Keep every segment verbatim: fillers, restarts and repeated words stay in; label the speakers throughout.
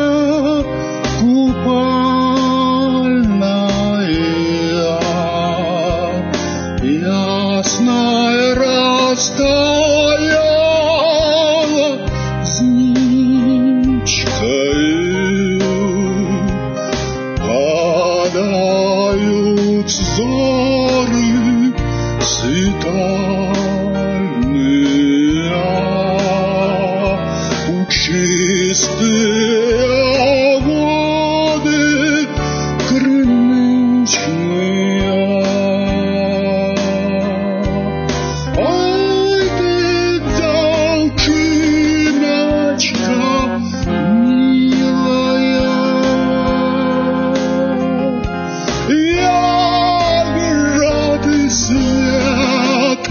Speaker 1: ясная растаяла с ничкою, падают зоры сытальные, у чистые воды крынычные. Ой, ты, девчиночка милая, як рад и свет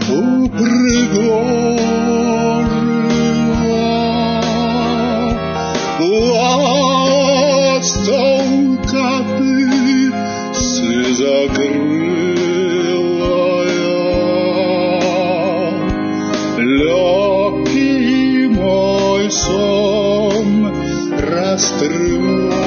Speaker 1: упригожила, ластовка ты сизокрылая, легкий мой сон растревожила.